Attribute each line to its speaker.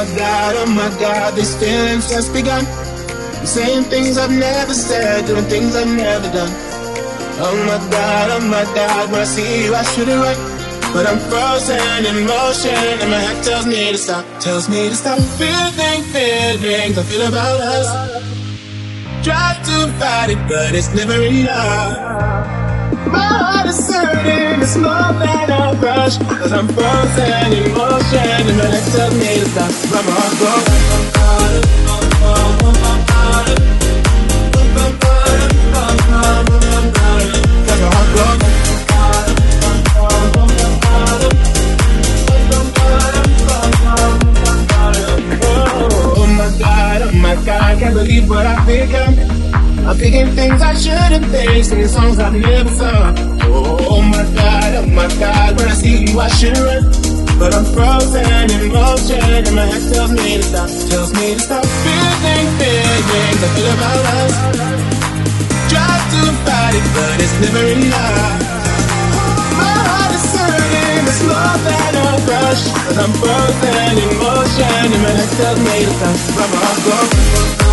Speaker 1: oh my God, these feelings just begun. I'm saying things I've never said, doing things I've never done. Oh my God, when I see you I should it right, but I'm frozen in motion and my head tells me to stop, feeling feelings I feel about us. Try to fight it, but it's never enough. My heart is hurting, it's more than a rush, cause I'm frozen in motion and my head tells me to stop, but my heart goes. Oh my God, can't believe what I become. I'm thinking things I shouldn't think, singing songs I've never sung. Oh my God, when I see you I should run, but I'm frozen in motion and my head tells me to stop, feeling feelings I feel about us. Try to fight it, but it's never enough. My heart is hurting, it's more than a rush, cause I'm frozen in motion and my head tells me to stop, but my heart goes.